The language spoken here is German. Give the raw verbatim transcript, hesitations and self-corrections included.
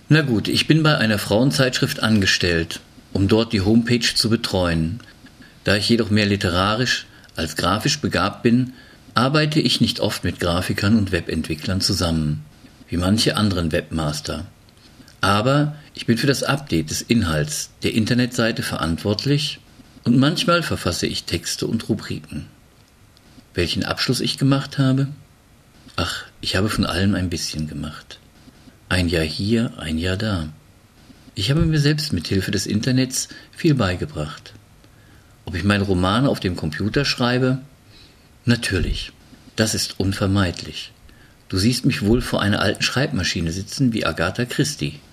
Na gut, ich bin bei einer Frauenzeitschrift angestellt, um dort die Homepage zu betreuen. Da ich jedoch mehr literarisch als grafisch begabt bin, arbeite ich nicht oft mit Grafikern und Webentwicklern zusammen, wie manche anderen Webmaster. Aber ich bin für das Update des Inhalts der Internetseite verantwortlich und manchmal verfasse ich Texte und Rubriken. Welchen Abschluss ich gemacht habe? Ach, ich habe von allem ein bisschen gemacht. Ein Jahr hier, ein Jahr da. Ich habe mir selbst mit Hilfe des Internets viel beigebracht. Ob ich meinen Roman auf dem Computer schreibe? Natürlich, das ist unvermeidlich. Du siehst mich wohl vor einer alten Schreibmaschine sitzen wie Agatha Christie.